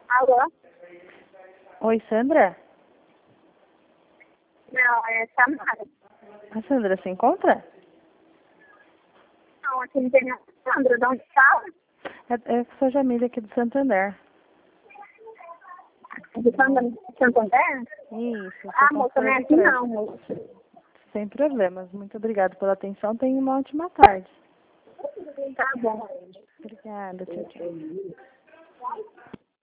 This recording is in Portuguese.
Alô? Oi, Sandra? Não, é Samara. A Sandra se encontra? Não, aqui não tem nenhuma Sandra. De onde fala? É que sou Jamília aqui do Santander. De Santander? Isso, Ah, sou moça, não é consultora de aqui crédito. não, moça. Sem problemas. Muito obrigada pela atenção. Tenha uma ótima tarde. Tá bom. Obrigada. Tchau, tchau.